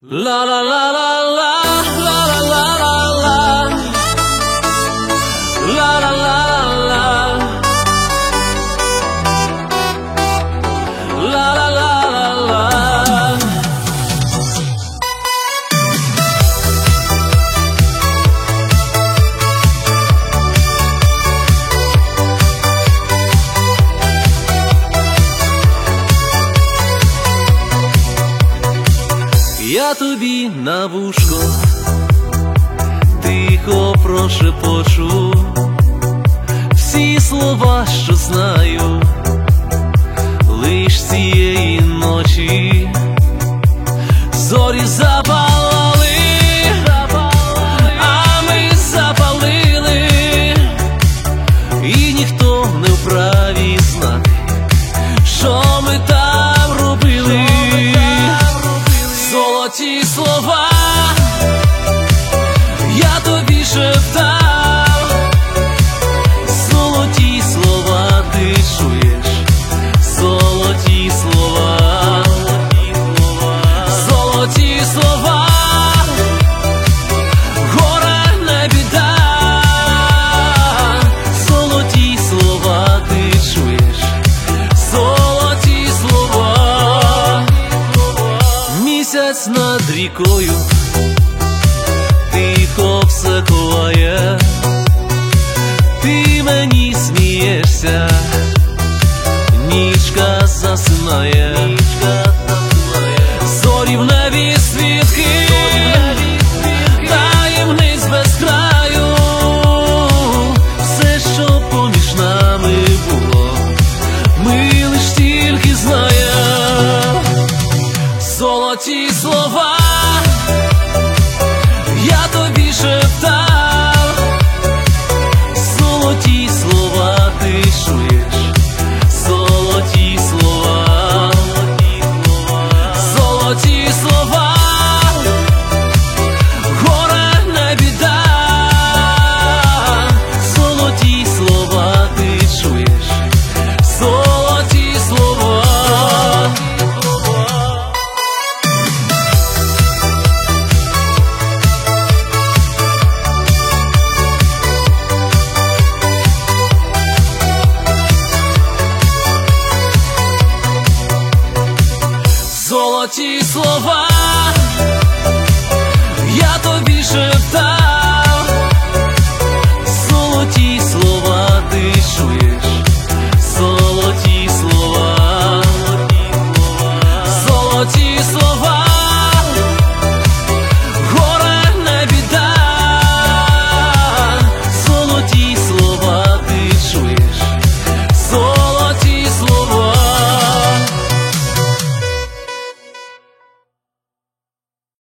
La la la la la la la la la la la la la la la. Я тобі на вушко тихо прошепочу всі слова, що знаю, лиш цієї ночі. Зорі запалали, а ми запалили, і ніхто не вправі знати, що ми там робили. Золоті слова я тобі шептав, золоті слова ти чуєш, золоті слова, золоті слова, горе не біда, золоті слова ти чуєш, золоті слова. Місяць над рікою тихо все ховає, ти мені смієшся, нічка засинає, зорі в небі свідки, таємниць без краю, все, що поміж нами було, ми лиш тільки знаємо. Золоті слова я тобі шептав, золоті слова ти чуєш, золоті слова, золоті слова.